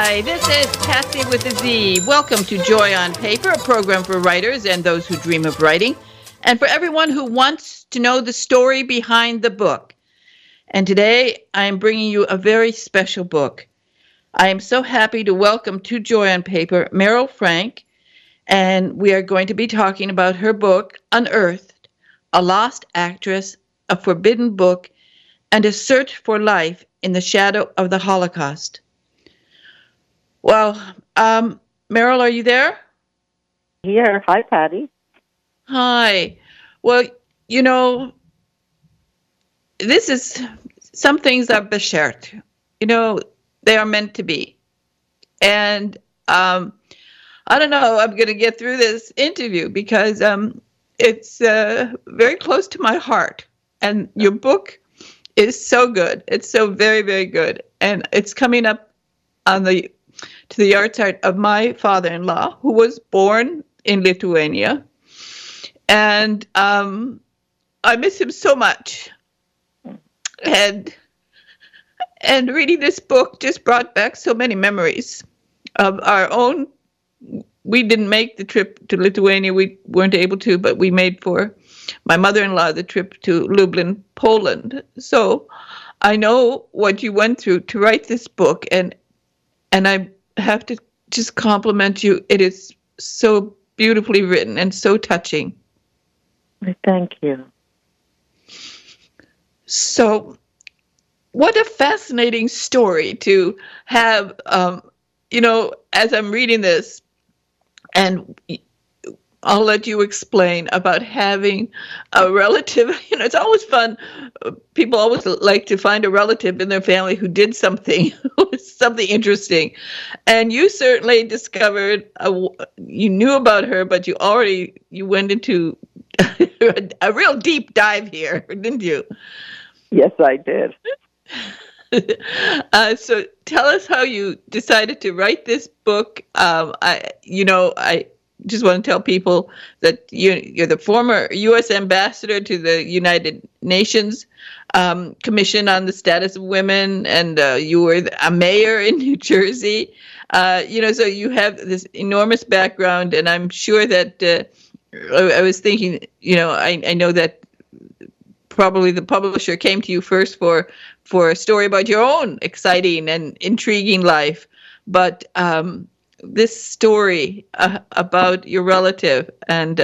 Hi, this is Patsy with a Z. Welcome to Joy on Paper, a program for writers and those who dream of writing, and for everyone who wants to know the story behind the book. And today I am bringing you a very special book. I am so happy to welcome to Joy on Paper Meryl Frank, and we are going to be talking about her book, Unearthed, A Lost Actress, a Forbidden Book, and a Search for Life in the Shadow of the Holocaust. Well, Meryl, are you there? Here. Hi, Patty. Hi. Well, you know, this is, some things are beschert. They are meant to be. And I don't know how I'm going to get through this interview because it's very close to my heart. And your book is so good. It's so very, very good. And it's coming up to the yahrzeit of my father-in-law, who was born in Lithuania. And I miss him so much. And reading this book just brought back so many memories of our own. We didn't make the trip to Lithuania. We weren't able to, but we made for my mother-in-law the trip to Lublin, Poland. So I know what you went through to write this book, and I have to just compliment you. It is so beautifully written and so touching. Thank you. So what a fascinating story to have, as I'm reading this, and I'll let you explain about having a relative. It's always fun. People always like to find a relative in their family who did something, something interesting. And you certainly discovered, you knew about her, but you went into a real deep dive here, didn't you? Yes, I did. So tell us how you decided to write this book. I just want to tell people that you're the former U.S. ambassador to the United Nations Commission on the Status of Women, and you were a mayor in New Jersey. So you have this enormous background, and I'm sure that I was thinking, I know that probably the publisher came to you first for a story about your own exciting and intriguing life, but this story about your relative, and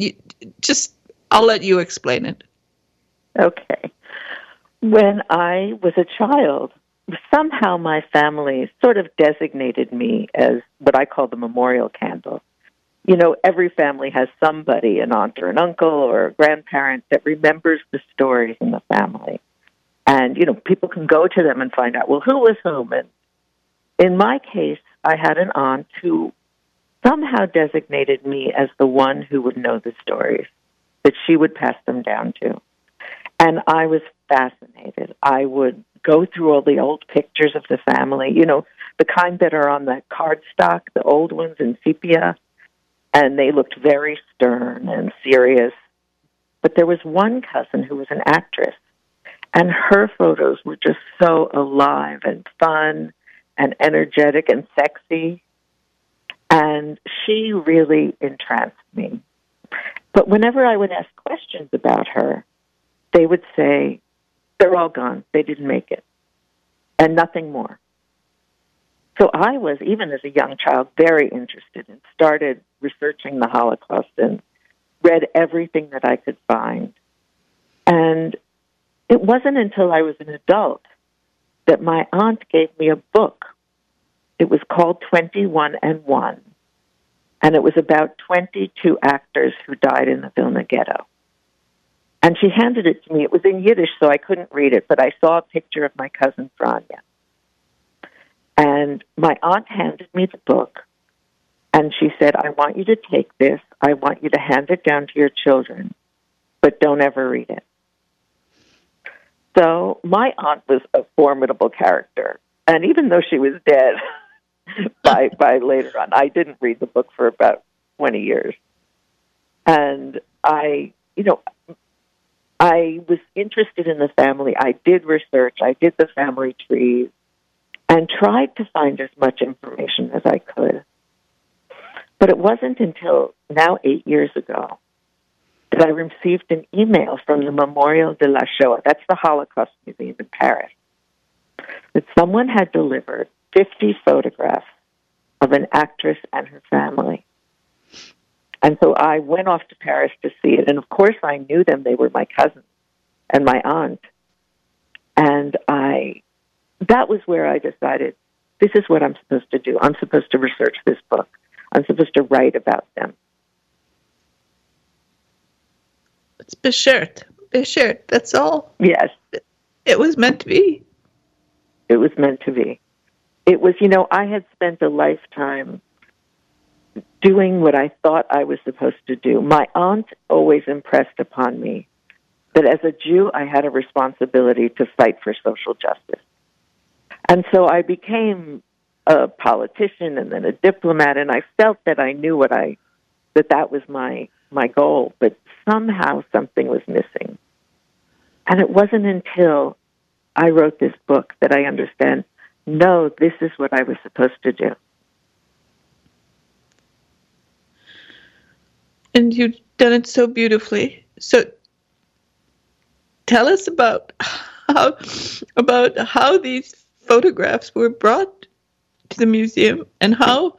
I'll let you explain it. Okay. When I was a child, somehow my family sort of designated me as what I call the memorial candle. Every family has somebody, an aunt or an uncle or a grandparent, that remembers the stories in the family. And, people can go to them and find out, well, who was whom? And in my case, I had an aunt who somehow designated me as the one who would know the stories, that she would pass them down to. And I was fascinated. I would go through all the old pictures of the family, the kind that are on the cardstock, the old ones in sepia. And they looked very stern and serious. But there was one cousin who was an actress, and her photos were just so alive and fun and energetic and sexy. And she really entranced me. But whenever I would ask questions about her, they would say, they're all gone. They didn't make it. And nothing more. So I was, even as a young child, very interested and started researching the Holocaust and read everything that I could find. And it wasn't until I was an adult that my aunt gave me a book. It was called 21 and 1, and it was about 22 actors who died in the Vilna Ghetto. And she handed it to me. It was in Yiddish, so I couldn't read it, but I saw a picture of my cousin Franya. And my aunt handed me the book, and she said, I want you to take this. I want you to hand it down to your children, but don't ever read it. So my aunt was a formidable character. And even though she was dead by later on, I didn't read the book for about 20 years. And I was interested in the family. I did research. I did the family trees. and tried to find as much information as I could. But it wasn't until now 8 years ago that I received an email from the Memorial de la Shoah, that's the Holocaust Museum in Paris, that someone had delivered 50 photographs of an actress and her family. And so I went off to Paris to see it. And of course I knew them. They were my cousin and my aunt. And that was where I decided, this is what I'm supposed to do. I'm supposed to research this book. I'm supposed to write about them. It's beschert. Beschert, that's all. Yes. It was meant to be. It was meant to be. It was, I had spent a lifetime doing what I thought I was supposed to do. My aunt always impressed upon me that as a Jew, I had a responsibility to fight for social justice. And so I became a politician and then a diplomat, and I felt that I knew that was my goal, but somehow something was missing. And it wasn't until I wrote this book that I understand, no, this is what I was supposed to do. And you've done it so beautifully. So tell us about how these photographs were brought to the museum and how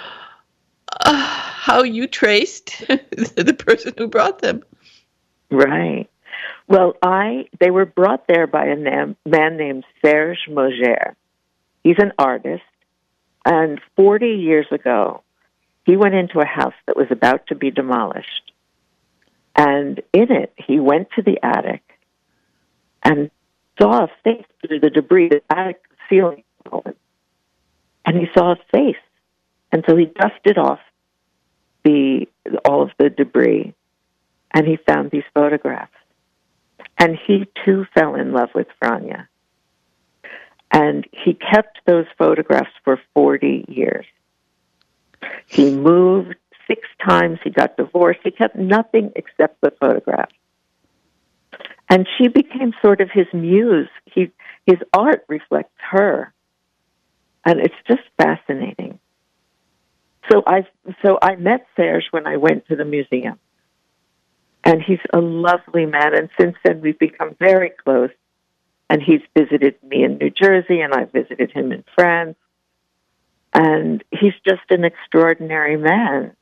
you traced the person who brought them. Right. Well, they were brought there by a man named Serge Mauger. He's an artist, and 40 years ago, he went into a house that was about to be demolished. And in it, he went to the attic and saw a face through the debris. The attic ceiling was open. And he saw a face. And so he dusted off all of the debris, and he found these photographs. And he, too, fell in love with Franja. And he kept those photographs for 40 years. He moved 6 times. He got divorced. He kept nothing except the photographs. And she became sort of his muse. His art reflects her. And it's just fascinating. So I met Serge when I went to the museum. And he's a lovely man. And since then, we've become very close. And he's visited me in New Jersey, and I visited him in France. And he's just an extraordinary man.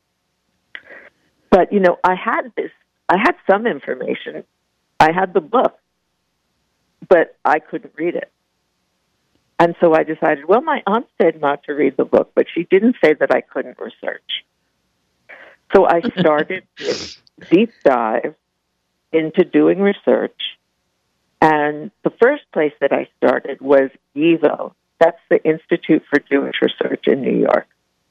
But, I had some information. I had the book, but I couldn't read it. And so I decided, well, my aunt said not to read the book, but she didn't say that I couldn't research. So I started this deep dive into doing research. And the first place that I started was YIVO. That's the Institute for Jewish Research in New York.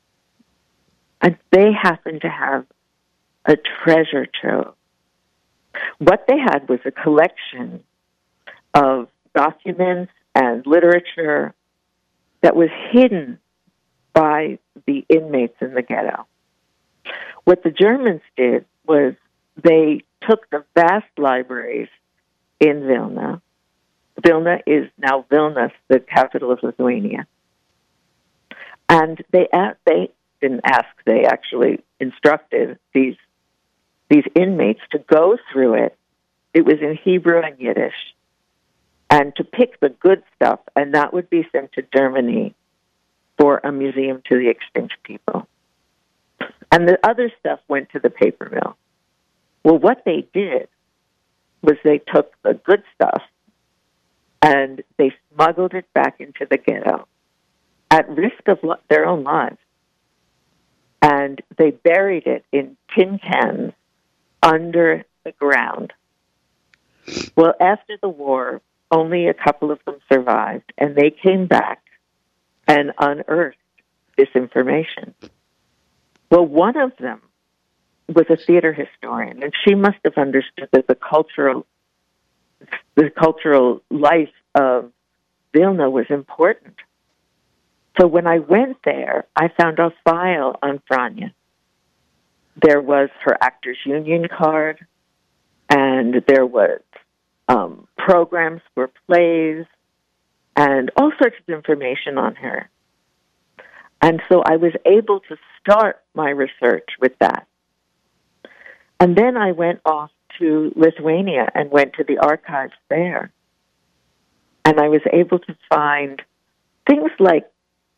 And they happen to have a treasure trove. What they had was a collection of documents and literature that was hidden by the inmates in the ghetto. What the Germans did was they took the vast libraries in Vilna. Vilna is now Vilnius, the capital of Lithuania. And they didn't ask, they actually instructed these inmates to go through it. It was in Hebrew and Yiddish. And to pick the good stuff, and that would be sent to Germany for a museum to the extinct people. And the other stuff went to the paper mill. Well, what they did was they took the good stuff and they smuggled it back into the ghetto at risk of their own lives. And they buried it in tin cans under the ground. Well, after the war, only a couple of them survived, and they came back and unearthed this information. Well, one of them was a theater historian, and she must have understood that the cultural life of Vilna was important. So when I went there, I found a file on Franja. There was her Actors Union card, and there was programs for plays, and all sorts of information on her. And so I was able to start my research with that. And then I went off to Lithuania and went to the archives there. And I was able to find things like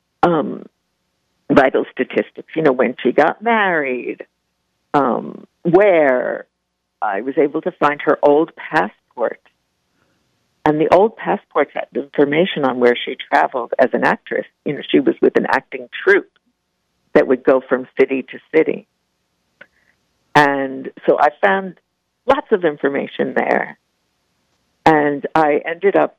vital statistics, when she got married, where. I was able to find her old passport. And the old passport had information on where she traveled as an actress. She was with an acting troupe that would go from city to city. And so I found lots of information there. And I ended up,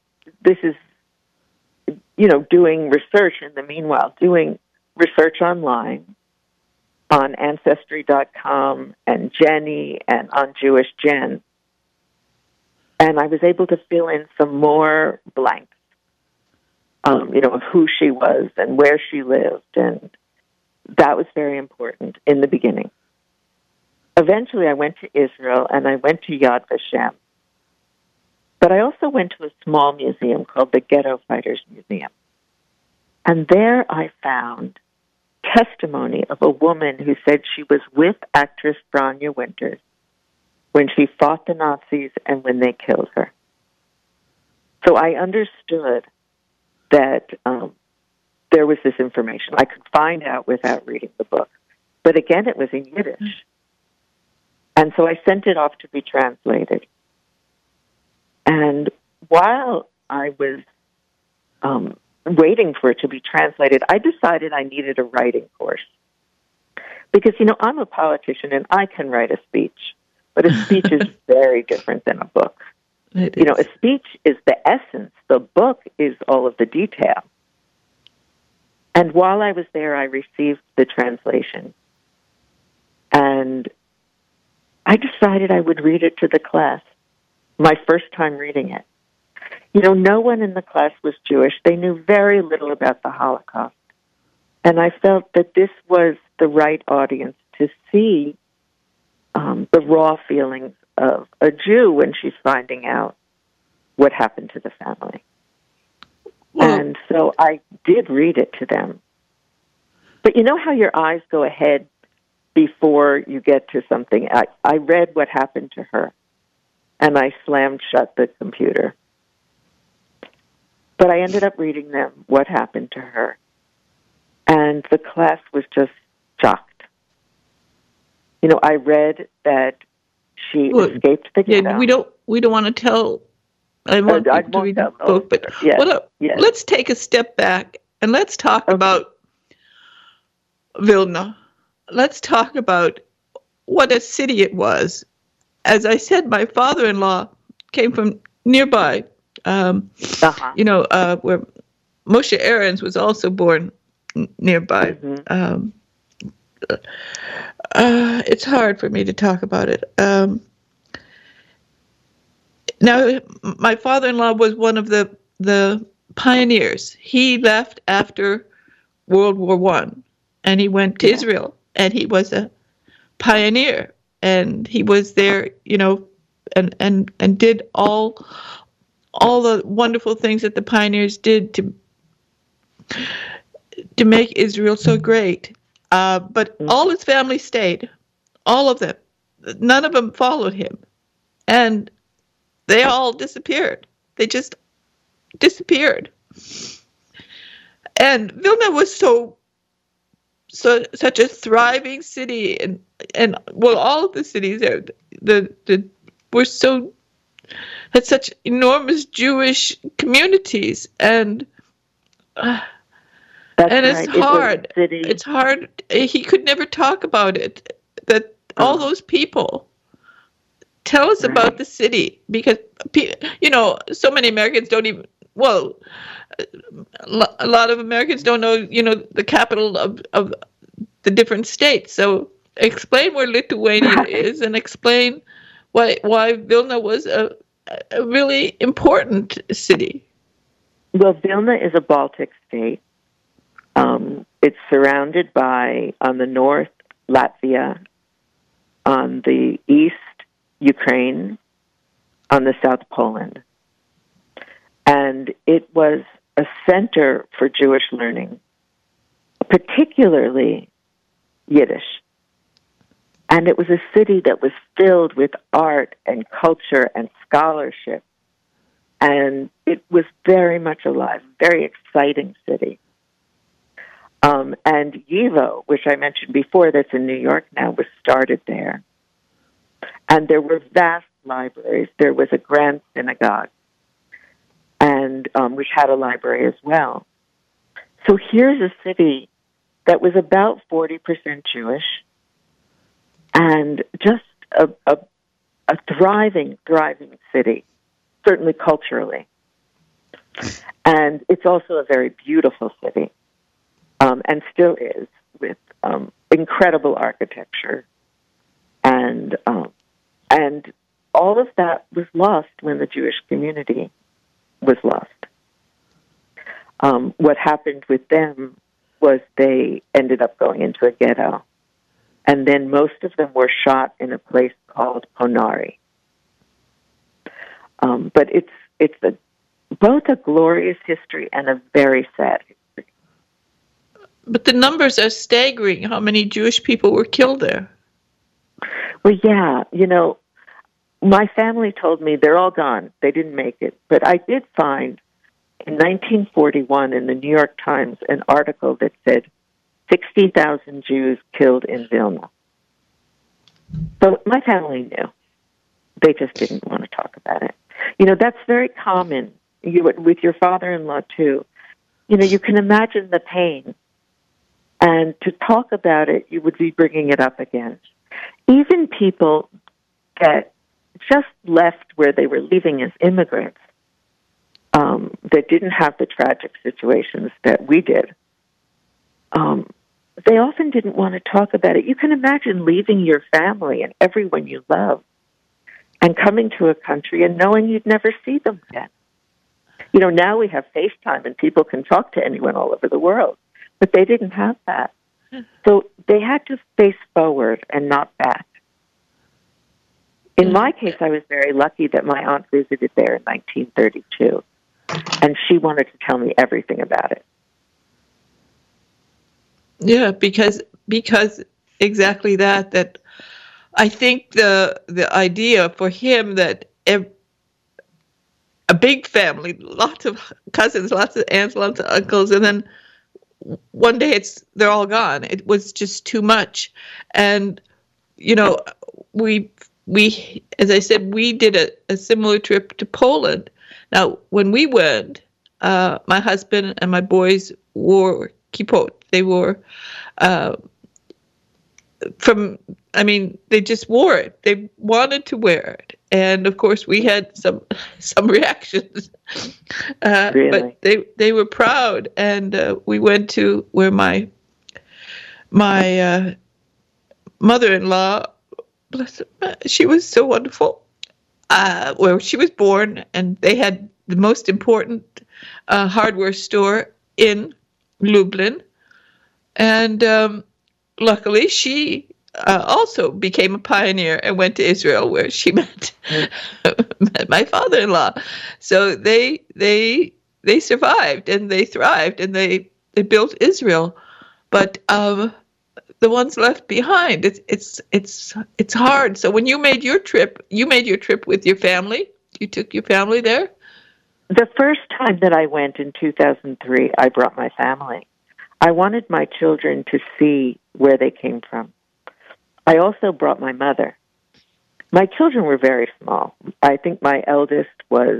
doing research in the meanwhile, doing research online on Ancestry.com and Jenny and on Jewish Gen. And I was able to fill in some more blanks, of who she was and where she lived. And that was very important in the beginning. Eventually, I went to Israel and I went to Yad Vashem. But I also went to a small museum called the Ghetto Fighters Museum. And there I found testimony of a woman who said she was with actress Branya Winters when she fought the Nazis and when they killed her. So I understood that there was this information I could find out without reading the book. But again, it was in Yiddish. And so I sent it off to be translated. And while I was waiting for it to be translated, I decided I needed a writing course. Because, I'm a politician and I can write a speech, but a speech is very different than a book. A speech is the essence. The book is all of the detail. And while I was there, I received the translation. And I decided I would read it to the class, my first time reading it. No one in the class was Jewish. They knew very little about the Holocaust. And I felt that this was the right audience to see the raw feelings of a Jew when she's finding out what happened to the family. Well, and so I did read it to them. But you know how your eyes go ahead before you get to something? I read what happened to her, and I slammed shut the computer. But I ended up reading them what happened to her. And the class was just shocked. I read that she escaped the ghetto. Yeah, we don't want to tell. I want people to read the book, but yes. Let's take a step back and let's talk about Vilna. Let's talk about what a city it was. As I said, my father-in-law came from nearby. Where Moshe Ahrens was also born nearby. Mm-hmm. It's hard for me to talk about it. Now, my father-in-law was one of the pioneers. He left after World War I, and he went to Israel, and he was a pioneer, and he was there, and did all the wonderful things that the pioneers did to make Israel so great. But all his family stayed, all of them. None of them followed him. And they all disappeared. They just disappeared. And Vilna was such a thriving city, and all of the cities there, had such enormous Jewish communities, and it's hard. It's hard. He could never talk about it. That all those people. Tell us about the city, because so many Americans don't even. Well, a lot of Americans don't know, the capital of the different states. So explain where Lithuania is, and explain why Vilna was a really important city. Well, Vilna is a Baltic state. It's surrounded by, on the north, Latvia, on the east, Ukraine, on the south, Poland. And And it was a center for Jewish learning, particularly Yiddish. And it was a city that was filled with art and culture and scholarship. And it was very much alive, very exciting city. And YIVO, which I mentioned before, that's in New York now, was started there. And there were vast libraries. There was a grand synagogue, and which had a library as well. So here's a city that was about 40% Jewish, and just a thriving city, certainly culturally. And it's also a very beautiful city, and still is, with incredible architecture. And all of that was lost when the Jewish community was lost. What happened with them was they ended up going into a ghetto. And then most of them were shot in a place called Ponari. But it's both a glorious history and a very sad history. But the numbers are staggering, how many Jewish people were killed there. Well, yeah, my family told me they're all gone. They didn't make it. But I did find in 1941 in the New York Times an article that said 60,000 Jews killed in Vilna. So my family knew. They just didn't want to talk about it. That's very common with your father-in-law, too. You can imagine the pain. And to talk about it, you would be bringing it up again. Even people that just left where they were leaving as immigrants, that didn't have the tragic situations that we did, they often didn't want to talk about it. You can imagine leaving your family and everyone you love and coming to a country and knowing you'd never see them again. Now we have FaceTime and people can talk to anyone all over the world, but they didn't have that. So they had to face forward and not back. In my case, I was very lucky that my aunt visited there in 1932, and she wanted to tell me everything about it. Yeah, because exactly that I think the idea for him that a big family, lots of cousins, lots of aunts, lots of uncles, and then one day they're all gone. It was just too much. And we as I said, we did a similar trip to Poland. Now, when we went, my husband and my boys wore kippot. They wore they just wore it. They wanted to wear it. And of course we had some reactions. Really? But they were proud, and we went to where my mother-in-law, bless her, she was so wonderful, where she was born, and they had the most important hardware store in Lublin. And luckily, she also became a pioneer and went to Israel, where she met my father-in-law. So they survived and they thrived and they built Israel. But the ones left behind, it's hard. So when you made your trip with your family. You took your family there? The first time that I went in 2003, I brought my family. I wanted my children to see where they came from. I also brought my mother. My children were very small. I think my eldest was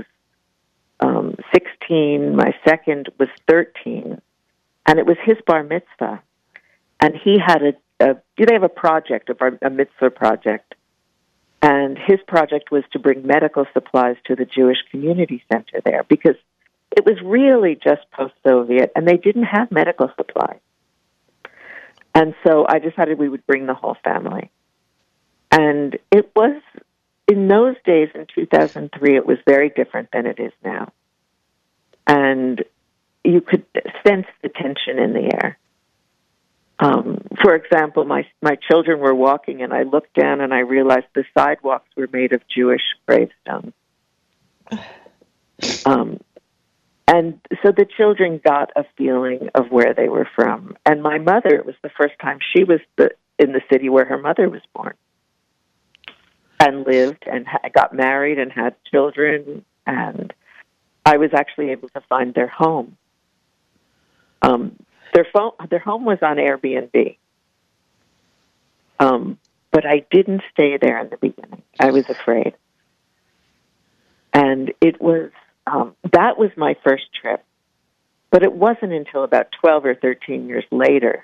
16, my second was 13, and it was his bar mitzvah. And he had they have a project, a mitzvah project, and his project was to bring medical supplies to the Jewish Community Center there, because it was really just post-Soviet, and they didn't have medical supplies. And so I decided we would bring the whole family. And it was, in those days, in 2003, it was very different than it is now. And you could sense the tension in the air. For example, my children were walking, and I looked down and I realized the sidewalks were made of Jewish gravestones. And so the children got a feeling of where they were from. And my mother, it was the first time she was in the city where her mother was born and lived and got married and had children. And I was actually able to find their home. Their home was on Airbnb. But I didn't stay there in the beginning. I was afraid. And it was, that was my first trip. But it wasn't until about 12 or 13 years later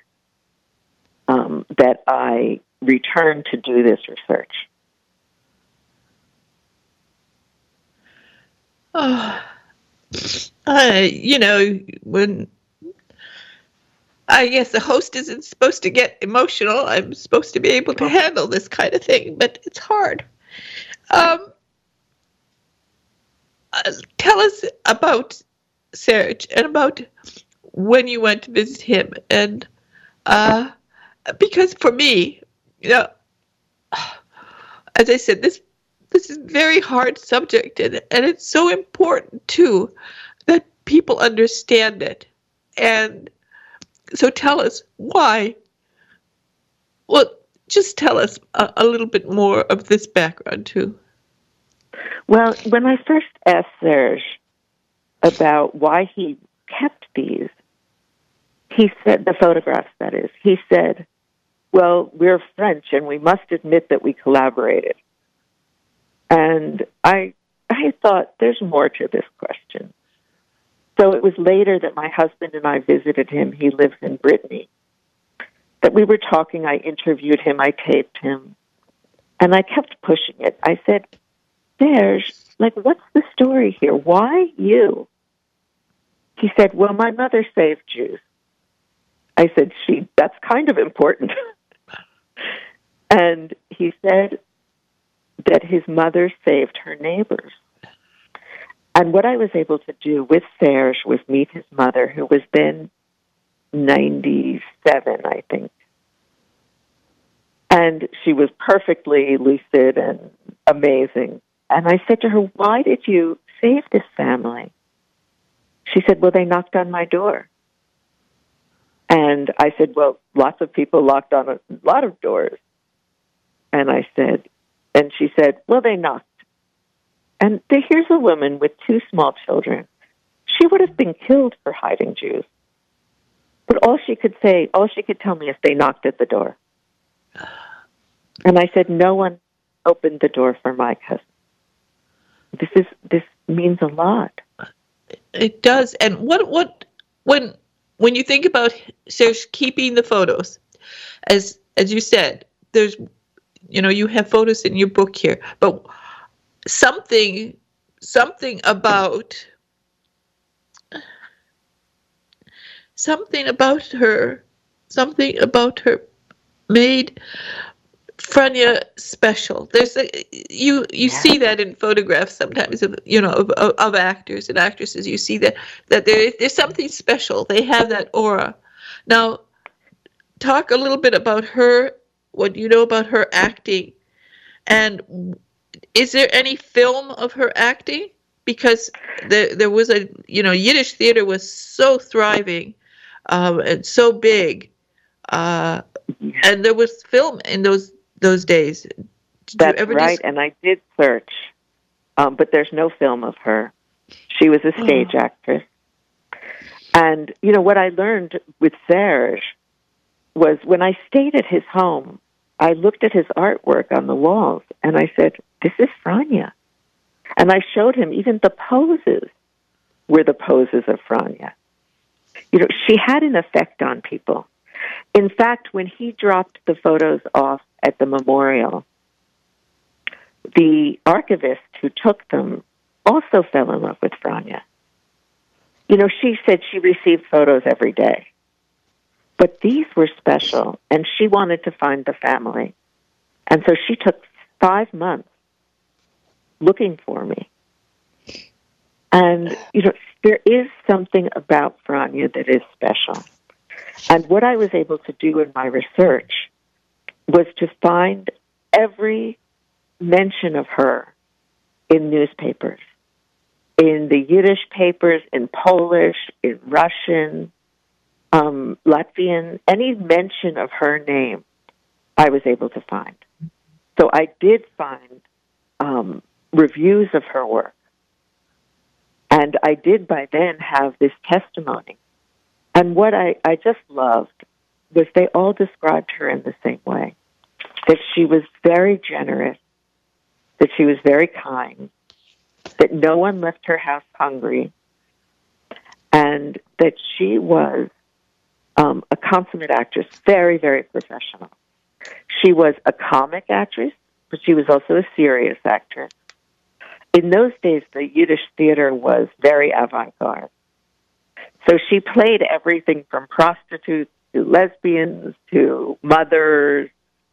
that I returned to do this research. When I guess the host isn't supposed to get emotional, I'm supposed to be able to handle this kind of thing, but it's hard. Tell us about Serge and about when you went to visit him, and because for me, as I said, this is a very hard subject, and it's so important too that people understand it. And so tell us why. Well, just tell us a little bit more of this background too. Well, when I first asked Serge about why he kept these, he said, the photographs, that is, he said, well, we're French and we must admit that we collaborated. And I thought there's more to this question. So it was later that my husband and I visited him. He lives in Brittany. That we were talking, I interviewed him, I taped him, and I kept pushing it. I said, Serge, what's the story here? Why you? He said, well, my mother saved Jews. I said, that's kind of important. And he said that his mother saved her neighbors. And what I was able to do with Serge was meet his mother, who was then 97, I think. And she was perfectly lucid and amazing. And I said to her, why did you save this family? She said, well, they knocked on my door. And I said, well, lots of people knocked on a lot of doors. And she said, well, they knocked. And here's a woman with 2 small children. She would have been killed for hiding Jews. But all she could tell me is they knocked at the door. And I said, no one opened the door for my cousin. This means a lot. It does. And when you think about Serge keeping the photos, as you said, there's, you have photos in your book here, but something about her made Franja special. There's you see that in photographs sometimes of actors and actresses. You see that there's something special. They have that aura. Now, talk a little bit about her. What you know about her acting, and is there any film of her acting? Because there was Yiddish theater was so thriving and so big, and there was film in those days. That's right, and I did search, but there's no film of her. She was a stage actress. And, what I learned with Serge was when I stayed at his home, I looked at his artwork on the walls, and I said, this is Franja. And I showed him even the poses were the poses of Franja. She had an effect on people. In fact, when he dropped the photos off at the memorial, the archivist who took them also fell in love with Franja. She said she received photos every day. But these were special, and she wanted to find the family. And so she took 5 months looking for me. And, there is something about Franja that is special. And what I was able to do in my research was to find every mention of her in newspapers. in the Yiddish papers, in Polish, in Russian, Latvian, any mention of her name, I was able to find. So I did find reviews of her work. And I did by then have this testimony. And what I just loved was they all described her in the same way, that she was very generous, that she was very kind, that no one left her house hungry, and that she was a consummate actress, very, very professional. She was a comic actress, but she was also a serious actress. In those days, the Yiddish theater was very avant-garde. So she played everything from prostitutes to lesbians to mothers.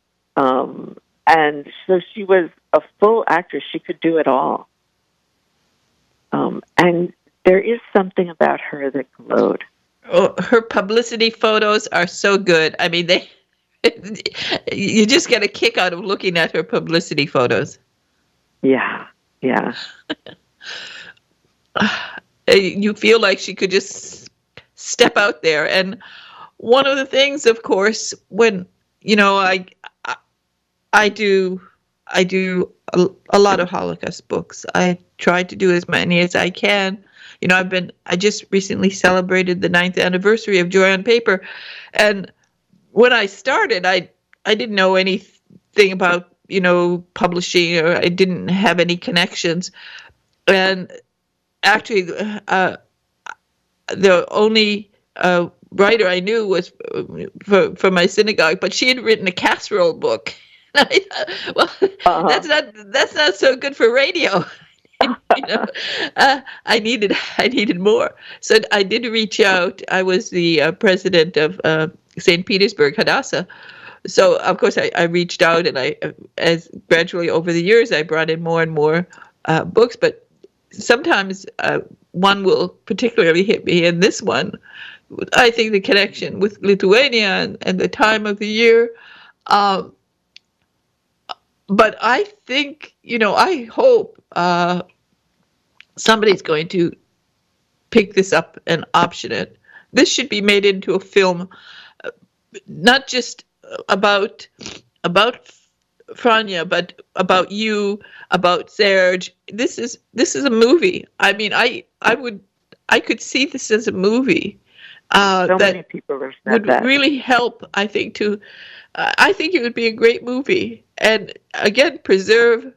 And so she was a full actress. She could do it all. And there is something about her that glowed. Oh, her publicity photos are so good. I mean, you just get a kick out of looking at her publicity photos. Yeah. Yeah. You feel like she could just step out there. And one of the things, of course, when, I do a lot of Holocaust books. I try to do as many as I can. I just recently celebrated the 9th anniversary of Joy on Paper. And when I started, I didn't know anything about publishing, or I didn't have any connections. And actually, the only writer I knew was for my synagogue, but she had written a casserole book. And I thought, well, that's not so good for radio. I needed more. So I did reach out. I was the president of St. Petersburg Hadassah. So, of course, I reached out, and as gradually over the years, I brought in more and more books. But sometimes one will particularly hit me, and this one, I think the connection with Lithuania and the time of the year. But I think, I hope somebody's going to pick this up and option it. This should be made into a film, not just about Franya, but about you, about Serge. This is a movie. I mean, I could see this as a movie So that many people have said would that. really help. I think I think it would be a great movie, and again preserve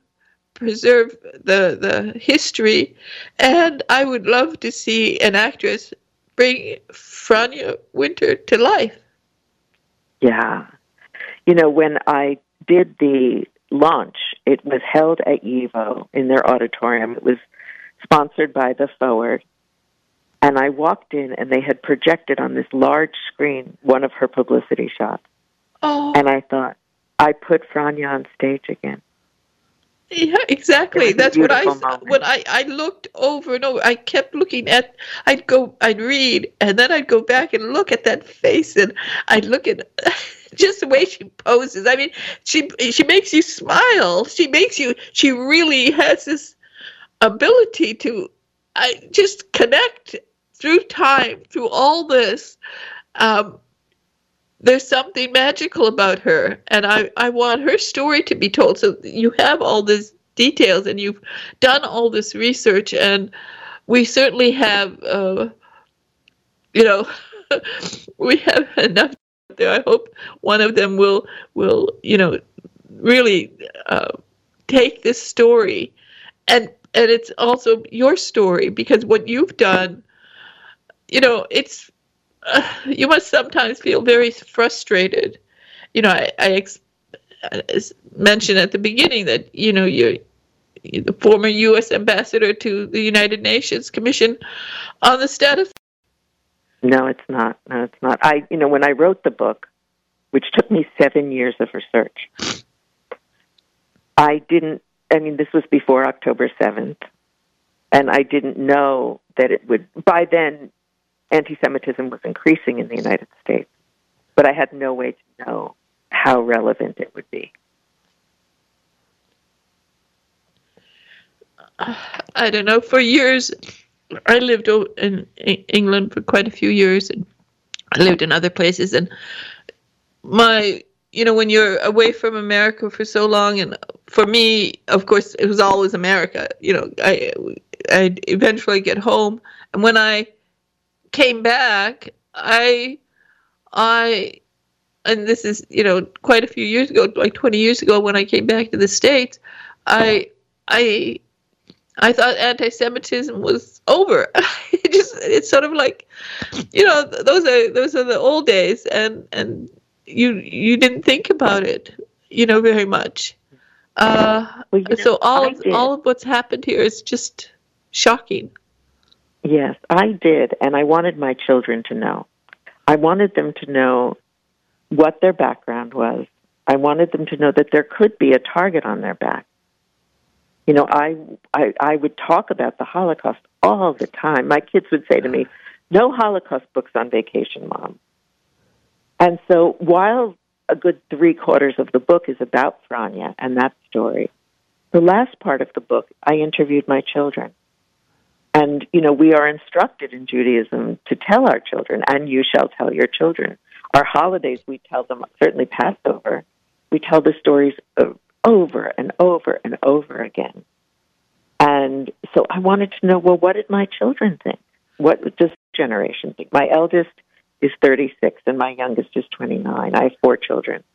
the history. And I would love to see an actress bring Franya Winter to life. Yeah. When I did the launch, it was held at YIVO in their auditorium. It was sponsored by the Forward. And I walked in, and they had projected on this large screen one of her publicity shots. Oh. And I thought, I put Franya on stage again. Yeah, exactly. That's what moment. when I looked over and over. I kept looking at. I'd read, and then I'd go back and look at that face, and I'd look at just the way she poses. I mean, she makes you smile. She really has this ability to just connect through time, through all this. There's something magical about her, and I want her story to be told. So you have all these details, and you've done all this research, and we certainly have, we have enough there. I hope one of them will really take this story, and it's also your story, because what you've done, it's. You must sometimes feel very frustrated. I mentioned at the beginning that, you're the former U.S. ambassador to the United Nations Commission on the Status. No, it's not. When I wrote the book, which took me 7 years of research, this was before October 7th, and I didn't know that it would, by then, anti-Semitism was increasing in the United States, but I had no way to know how relevant it would be. I don't know, for years, I lived in England for quite a few years, and I lived in other places, and when you're away from America for so long, and for me, of course, it was always America. I'd eventually get home, and when I came back, and this is, quite a few years ago, like 20 years ago, when I came back to the States, I thought anti-Semitism was over. It's sort of like, those are the old days, and you didn't think about it, very much. So all of what's happened here is just shocking. Yes, I did, and I wanted my children to know. I wanted them to know what their background was. I wanted them to know that there could be a target on their back. I would talk about the Holocaust all the time. My kids would say to me, "No Holocaust books on vacation, Mom." And so while a good 3/4 of the book is about Franja and that story, the last part of the book, I interviewed my children. And, we are instructed in Judaism to tell our children, and you shall tell your children. Our holidays, we tell them, certainly Passover, we tell the stories over and over and over again. And so I wanted to know, well, what did my children think? What does this generation think? My eldest is 36 and my youngest is 29. I have 4 children.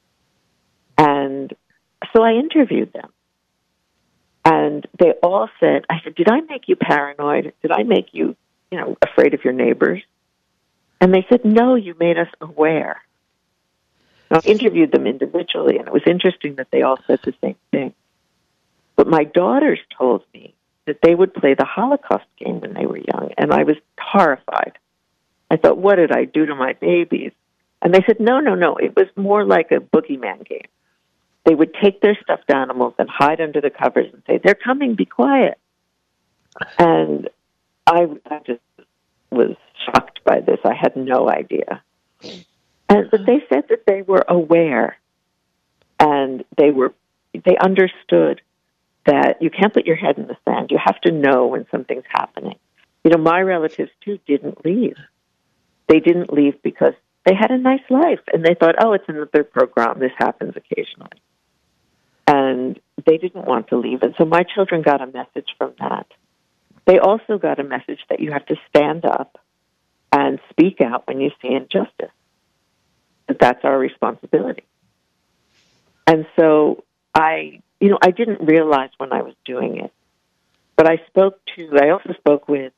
And so I interviewed them. And they all said, I said, "Did I make you paranoid? Did I make you, afraid of your neighbors?" And they said, "No, you made us aware." I interviewed them individually, and it was interesting that they all said the same thing. But my daughters told me that they would play the Holocaust game when they were young, and I was horrified. I thought, what did I do to my babies? And they said, no, it was more like a boogeyman game. They would take their stuffed animals and hide under the covers and say, "They're coming, be quiet." And I just was shocked by this. I had no idea. But they said that they were aware, and they understood that you can't put your head in the sand. You have to know when something's happening. My relatives, too, didn't leave. They didn't leave because they had a nice life, and they thought, oh, it's another program. This happens occasionally. And they didn't want to leave. And so my children got a message from that. They also got a message that you have to stand up and speak out when you see injustice. That's our responsibility. And so I didn't realize when I was doing it, but I also spoke with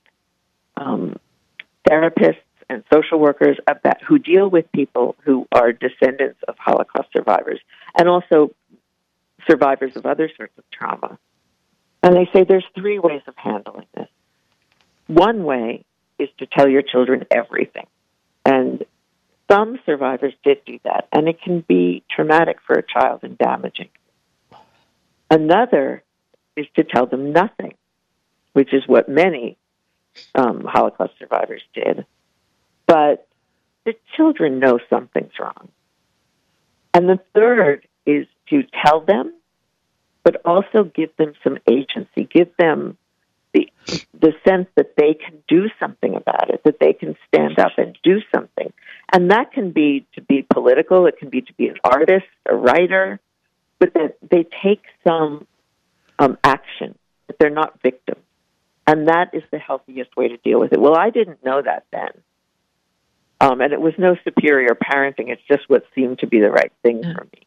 therapists and social workers who deal with people who are descendants of Holocaust survivors and also survivors of other sorts of trauma. And they say there's 3 ways of handling this. One way is to tell your children everything. And some survivors did do that, and it can be traumatic for a child and damaging. Another is to tell them nothing, which is what many Holocaust survivors did. But the children know something's wrong. And the third is to tell them, but also give them some agency, give them the sense that they can do something about it, that they can stand up and do something. And that can be to be political, it can be to be an artist, a writer, but that they take some action, that they're not victims. And that is the healthiest way to deal with it. Well, I didn't know that then. And it was no superior parenting. It's just what seemed to be the right thing for me.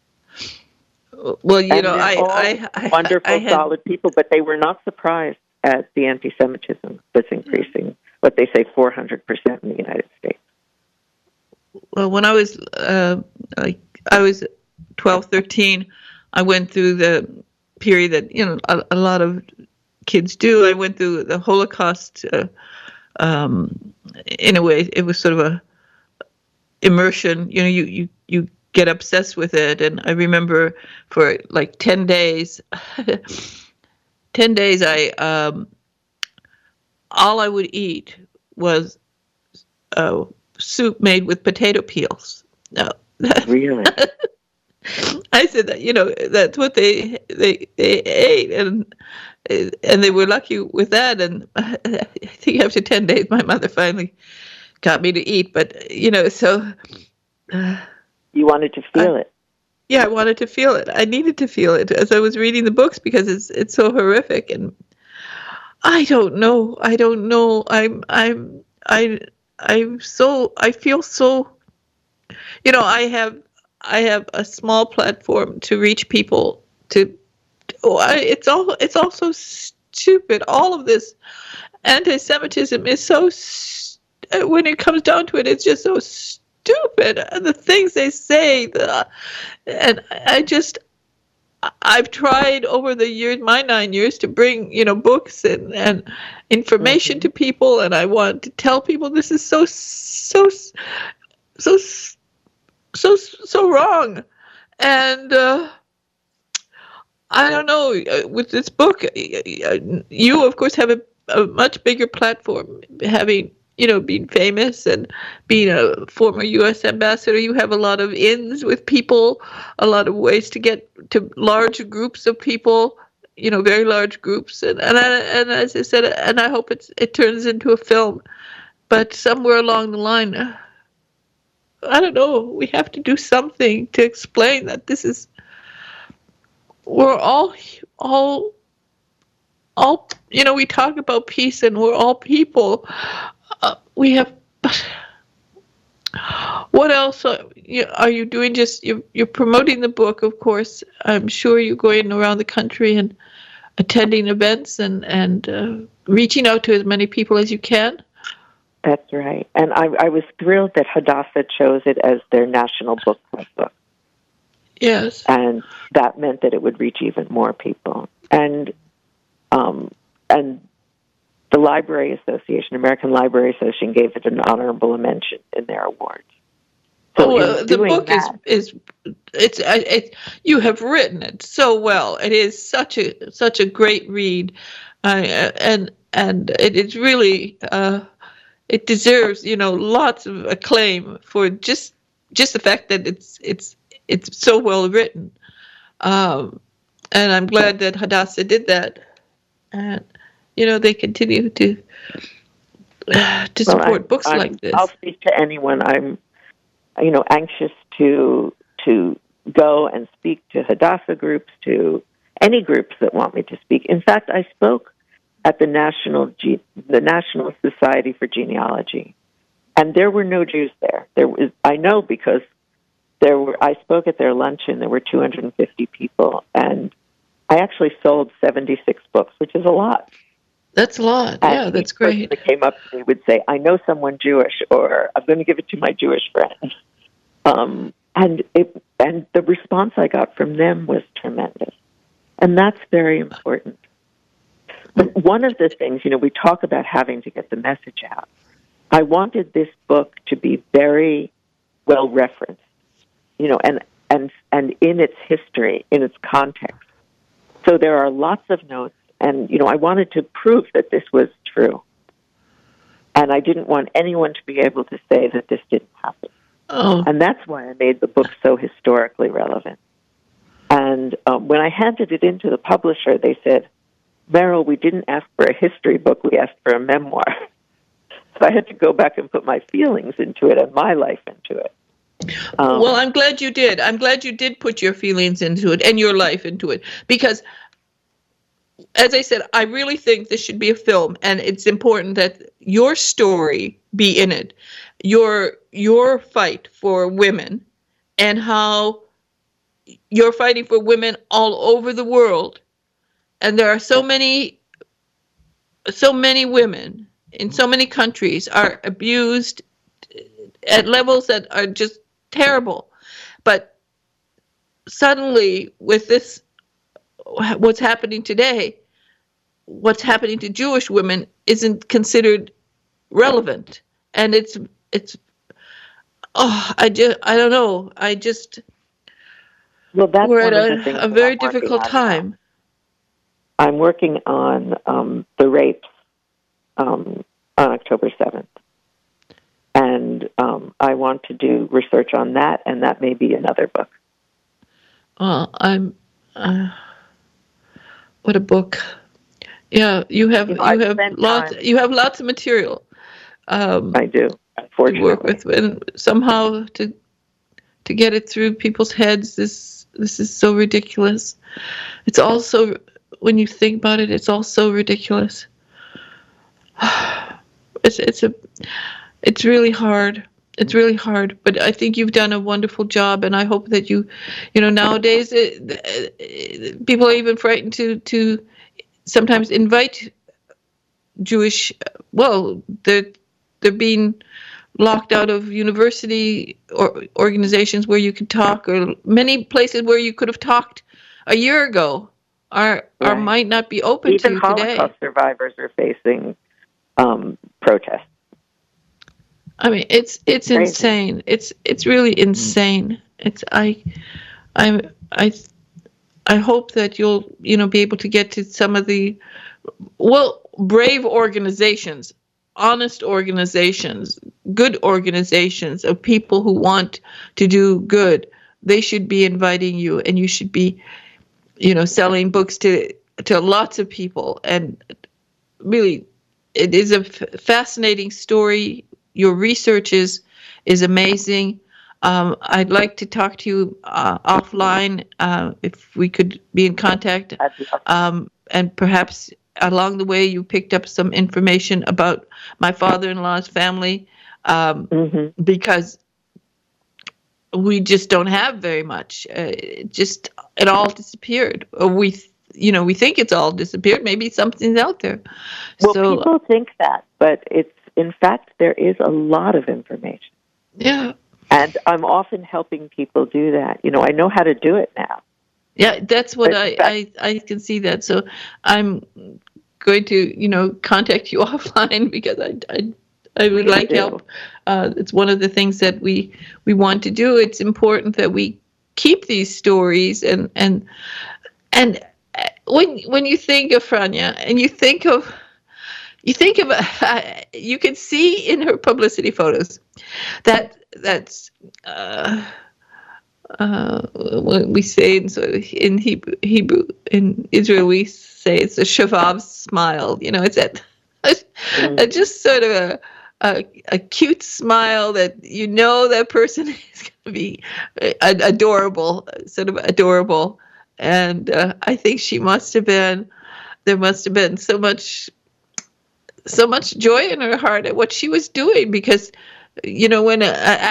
Well, I wonderful, solid people, but they were not surprised at the anti-Semitism that's increasing, what they say 400% in the United States. Well, when I was 12, 13, I went through the period that a lot of kids do. I went through the Holocaust. In a way, it was sort of a immersion. You get obsessed with it, and I remember for like 10 days. 10 days, all I would eat was soup made with potato peels. No. Really? I said that, that's what they ate, and they were lucky with that. And I think after 10 days, my mother finally got me to eat. But, so You wanted to feel it. yeah, I wanted to feel it. I needed to feel it as I was reading the books because it's so horrific. And I don't know. I don't know. I feel so, I have a small platform to reach people to. It's all so stupid. All of this anti-Semitism is so. When it comes down to it, it's just so stupid. The things they say, and I've tried over the years, my 9 years, to bring books and information to people, and I want to tell people this is so wrong, and I don't know. With this book, you of course have a much bigger platform, having been famous and being a former U.S. ambassador. You have a lot of ins with people, a lot of ways to get to large groups of people, very large groups, and as I said, and I hope it turns into a film, but somewhere along the line, I don't know, we have to do something to explain that we're all, we talk about peace and we're all people. We have, what else are you doing? Just, you're promoting the book, of course. I'm sure you're going around the country and attending events and reaching out to as many people as you can. That's right. And I was thrilled that Hadassah chose it as their National Book Club book. Yes. And that meant that it would reach even more people. And the Library Association, American Library Association, gave it an honorable mention in their awards. So the book is you have written it so well. It is such a great read, and it is really it deserves lots of acclaim for just the fact that it's so well written, and I'm glad that Hadassah did that, and they continue to support books like this. I'll speak to anyone. I'm anxious to go and speak to Hadassah groups, to any groups that want me to speak. In fact, I spoke at the National Society for Genealogy, and there were no Jews there. I know because I spoke at their luncheon. There were 250 people, and I actually sold 76 books, which is a lot. That's a lot. Yeah, that's great. That came up to me would say, "I know someone Jewish," or "I'm going to give it to my Jewish friend." And the response I got from them was tremendous, and that's very important. But one of the things, we talk about having to get the message out. I wanted this book to be very well referenced, and in its history, in its context. So there are lots of notes, and I wanted to prove that this was true, and I didn't want anyone to be able to say that this didn't happen. Oh. And that's why I made the book so historically relevant. And when I handed it into the publisher, they said, "Meryl, we didn't ask for a history book, we asked for a memoir." So I had to go back and put my feelings into it and my life into it. Well, I'm glad you did. I'm glad you did put your feelings into it and your life into it. Because, as I said, I really think this should be a film, and it's important that your story be in it. Your fight for women, and how you're fighting for women all over the world. And there are so many women in so many countries are abused at levels that are just terrible. But suddenly, with this, what's happening today, what's happening to Jewish women isn't considered relevant. And I don't know. We're at a very difficult time. I'm working on the rapes on October 7th. And I want to do research on that, and that may be another book. I'm. What a book! Yeah, you have I you have spent lots time. you have lots of material I do, to work unfortunately. with, and somehow to get it through people's heads. This is so ridiculous. It's also, when you think about it, it's all so ridiculous. It's a it's really hard. It's really hard, but I think you've done a wonderful job, and I hope that nowadays people are even frightened to sometimes invite Jewish. Well, they're being locked out of university or organizations where you could talk, or many places where you could have talked a year ago are Right. might not be open Even to Holocaust today. survivors are facing protests. I mean, it's Crazy. insane. It's really insane. It's I I I hope that you'll be able to get to some of the, well, brave organizations, honest organizations, good organizations of people who want to do good. They should be inviting you, and you should be, selling books to lots of people. And really, it is a fascinating story. Your research is amazing. I'd like to talk to you offline, if we could be in contact. I'd love And perhaps along the way you picked up some information about my father-in-law's family, because we just don't have very much. It all disappeared. Or we think it's all disappeared. Maybe something's out there. Well, So people think that, but it's in fact there is a lot of information, yeah, and I'm often helping people do that. I know how to do it now. yeah, that's what But in fact, I can see that. So I'm going to contact you offline, because I would please like do. help. It's one of the things that we want to do. It's important that we keep these stories, and when you think of Franja, and you think of you can see in her publicity photos that's what we say in Hebrew, in Israel we say it's a shabab smile. It's just sort of a cute smile that that person is going to be adorable, sort of adorable. And I think there must have been so much joy in her heart at what she was doing, because when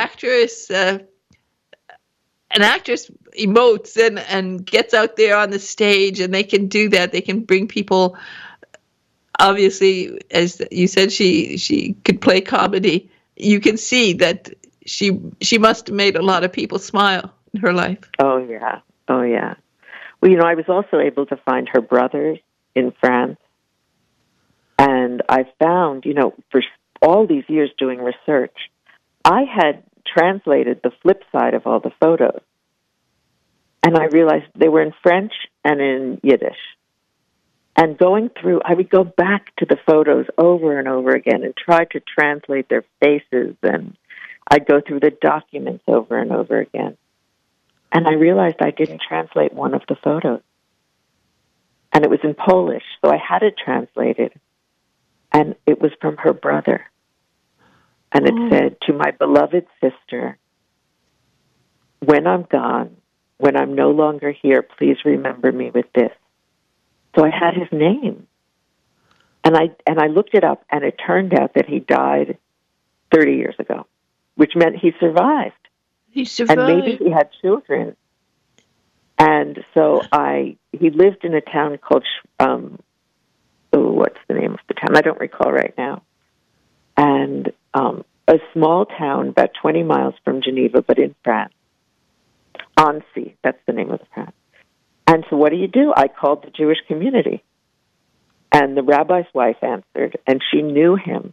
an actress emotes and gets out there on the stage, and they can do that, they can bring people. Obviously, as you said, she could play comedy. You can see that she must have made a lot of people smile in her life. Oh yeah, oh yeah. Well, I was also able to find her brothers in France, and I found, for all these years doing research, I had translated the flip side of all the photos, and I realized they were in French and in Yiddish. And going through, I would go back to the photos over and over again and try to translate their faces, and I'd go through the documents over and over again. And I realized I didn't translate one of the photos. And it was in Polish, so I had it translated. And it was from her brother. And it said, "To my beloved sister, when I'm gone, when I'm no longer here, please remember me with this." So I had his name. And I looked it up, and it turned out that he died 30 years ago, which meant he survived. He survived. And maybe he had children. And so he lived in a town called, what's the name of the town? I don't recall right now. And a small town about 20 miles from Geneva, but in France. Annecy, that's the name of the town. And so what do? I called the Jewish community. And the rabbi's wife answered, and she knew him.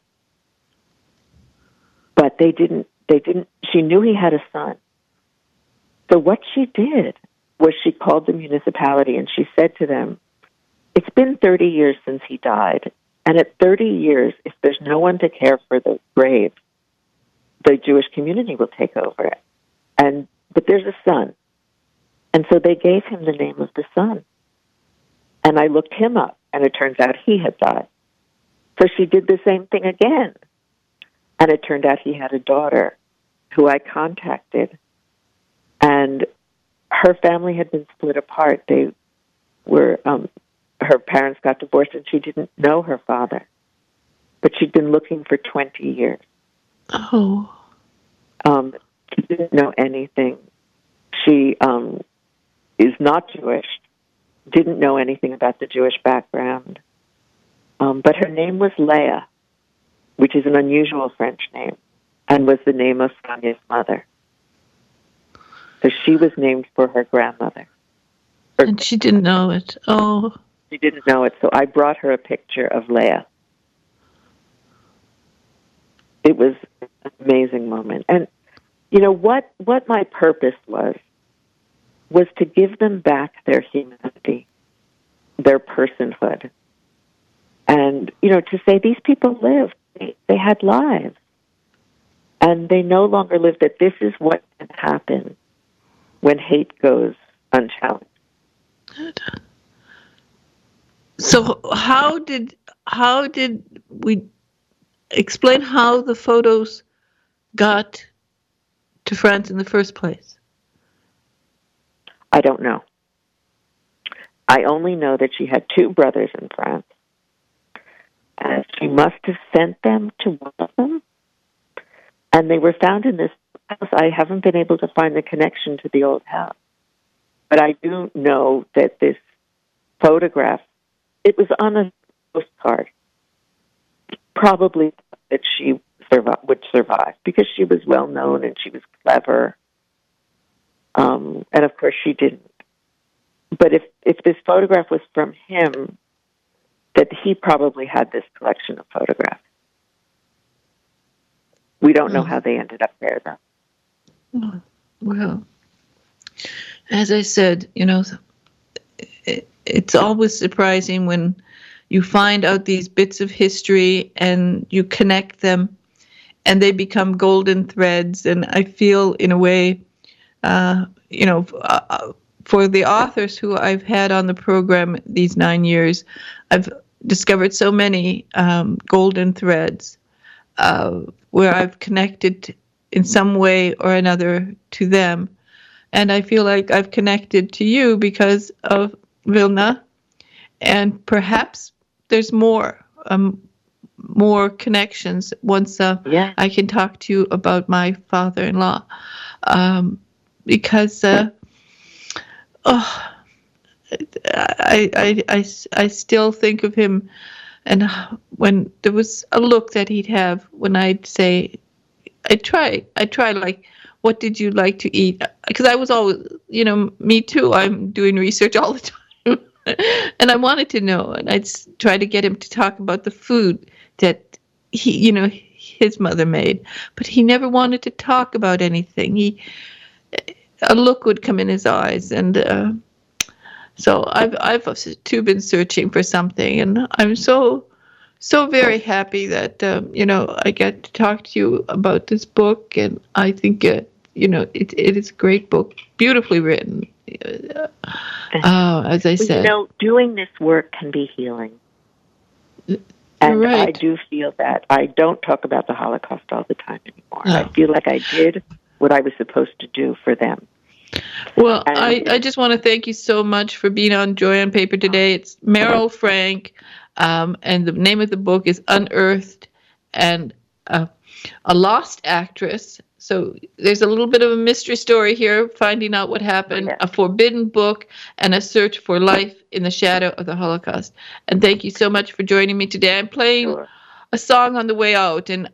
But she knew he had a son. So what she did was she called the municipality, and she said to them, "It's been 30 years since he died, and at 30 years, if there's no one to care for the grave, the Jewish community will take over it. But there's a son, And so they gave him the name of the son. And I looked him up, and it turns out he had died. So she did the same thing again. And it turned out he had a daughter who I contacted. And her family had been split apart. They were, her parents got divorced, and she didn't know her father. But she'd been looking for 20 years. Oh. She didn't know anything. She is not Jewish, didn't know anything about the Jewish background. But her name was Leah, which is an unusual French name, and was the name of Sonia's mother. So she was named for her grandmother. And she didn't know it. Oh. She didn't know it, so I brought her a picture of Leah. It was an amazing moment. And, you know, what my purpose was to give them back their humanity, their personhood. And, you know, to say these people lived. They had lives. And they no longer live, that this is what can happen when hate goes unchallenged. So how did we explain how the photos got to France in the first place? I don't know. I only know that she had two brothers in France. And she must have sent them to one of them. And they were found in this house. I haven't been able to find the connection to the old house. But I do know that this photograph, it was on a postcard. Probably that she would survive because she was well known and she was clever. And of course she didn't. But if this photograph was from him, that he probably had this collection of photographs. We don't know how they ended up there, though. Well, as I said, you know, it's always surprising when you find out these bits of history and you connect them and they become golden threads. And I feel, in a way, you know, for the authors who I've had on the program these 9 years, I've discovered so many golden threads where I've connected in some way or another to them. And I feel like I've connected to you because of Vilna. And perhaps there's more connections once I can talk to you about my father-in-law. Because I still think of him, and when there was a look that he'd have when I'd say, I try like, what did you like to eat? Because I was always, you know, me too, I'm doing research all the time. And I wanted to know, and I'd try to get him to talk about the food that he, you know, his mother made, but he never wanted to talk about anything. A look would come in his eyes, and so I've too been searching for something, and I'm so very happy that you know, I get to talk to you about this book, and I think you know, it is a great book, beautifully written. As I said, you know, doing this work can be healing. And right. I do feel that. I don't talk about the Holocaust all the time anymore. No. I feel like I did what I was supposed to do for them. Well, I just want to thank you so much for being on Joy on Paper today. It's Meryl Frank, and the name of the book is Unearthed, and a lost actress. So there's a little bit of a mystery story here, finding out what happened, a forbidden book, and a search for life in the shadow of the Holocaust. And thank you so much for joining me today. I'm playing a song on the way out, and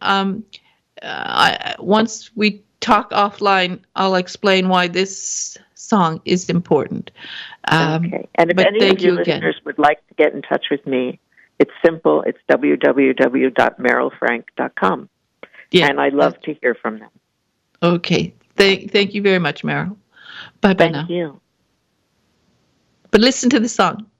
once we talk offline, I'll explain why this song is important. Okay. And if any of your listeners would like to get in touch with me, it's simple. It's www.merylfrank.com. Yeah, and I'd love to hear from them. Okay. Thank you very much, Meryl. Bye-bye now. Thank you. But listen to the song.